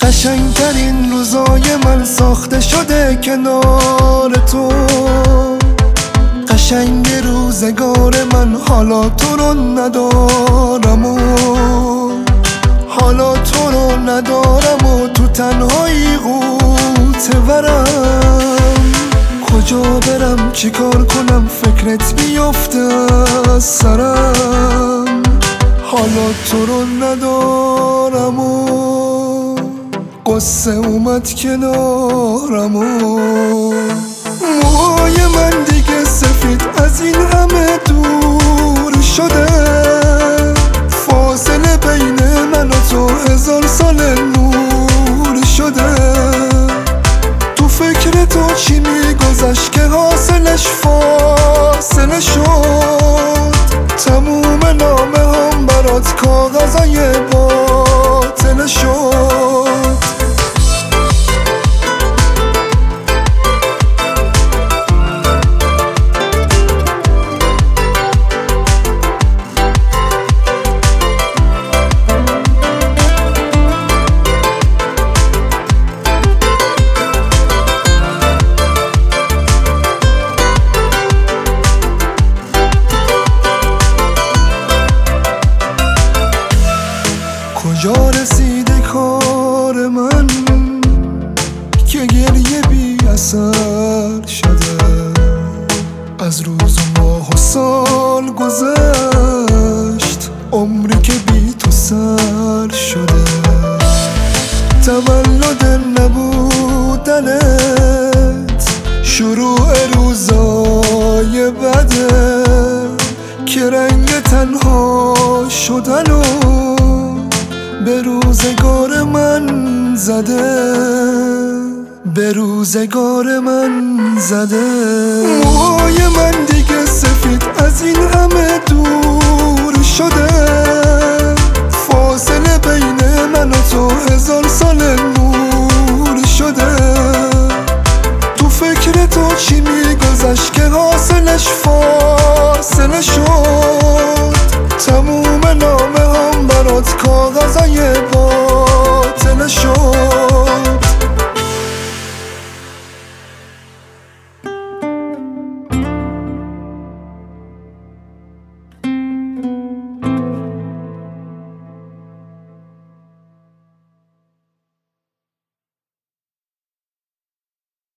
قشنگترین روزای من ساخته شده کنار تو. قشنگ روزگار من حالا تو رو ندارم و حالا تو رو ندارم و تو تنهایی غوطه ورم. کجا برم چیکار کنم فکرت بیفته از سرم. حالا تو رو ندارم و قصه اومد کنارم و موهای من دیگه سفید از این همه دور شده. فاصله بین من و تو 1000 سال نور شده. تو فکر تو چی میگذشت که حاصلش فاصله شد. تموم نامه هم برات کاغذای باطل شد. کجا رسیده کار من که گریه بی اثر شده. از روز و ماه و سال گذشت عمری که بی تو سر شده. تولد نبودنت شروع روزای بده که رنگ تنها شدن و به روزگار من زده. به روزگار من زده. موهای من دیگه سفید از این همه دور شده. فاصله بین من و تو 1000 سال نور شده. تو فکر تو چی میگذشت که حاصلش فاصله شد. تموم نامه هم برات کاغذای